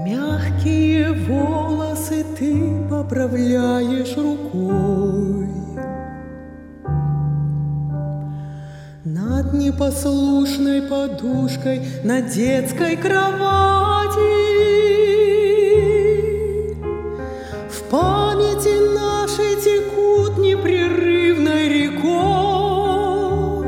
Мягкие волосы ты поправляешь рукой. Над непослушной подушкой на детской кровати в памяти нашей текут непрерывной рекой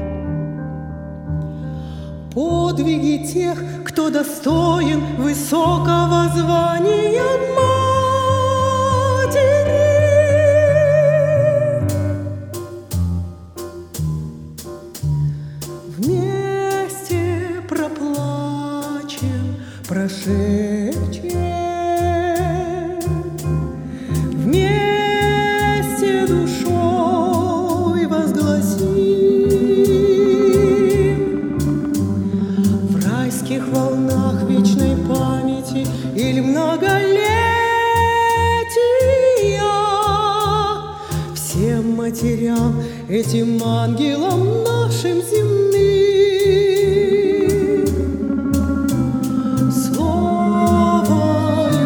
подвиги тех, кто достоин высокого звания матери. Вместе проплачем прошедшее, вместе душой возгласим в райских волнах вечной памяти или многолетия всем матерям, этим ангелам нашим земным. Слово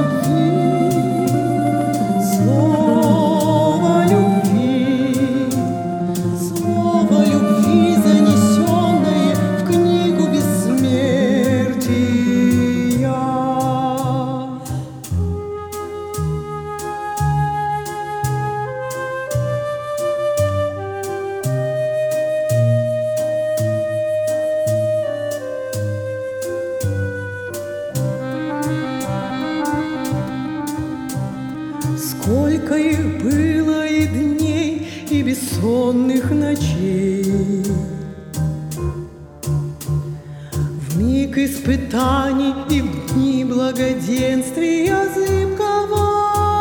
любви, занесенное в книгу бессмертия. Сколько их было и дней, и бессонных ночей, в миг испытаний и в дни благоденствия зыбкого.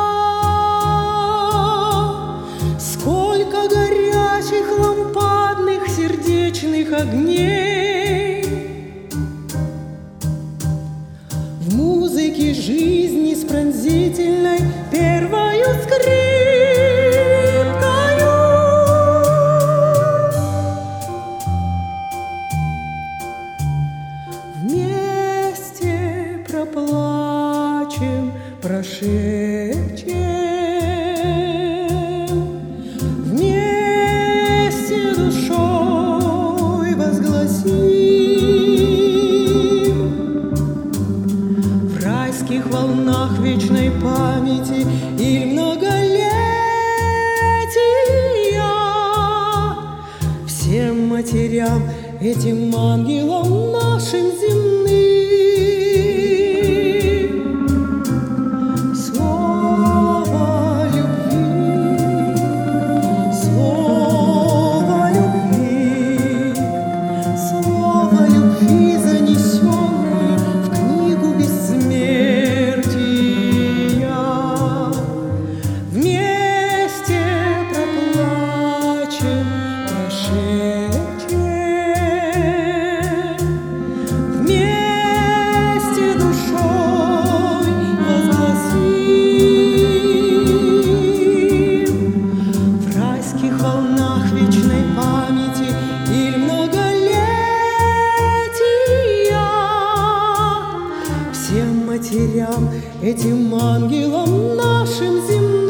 Сколько горячих лампадных сердечных огней в музыке жизни с пронзительной первою скрипкою. Вместе проплачем прошедшее, вместе душой возгласим в райских волнах вечной памяти и многолетия всем матерям, этим ангелам нашим земным. Слово любви, занесенное в книгу бессмертия. Вместе проплачем прошедшее, вместе душой возгласим в райских волнах вечной памяти или многолетия всем матерям, этим ангелам нашим земным.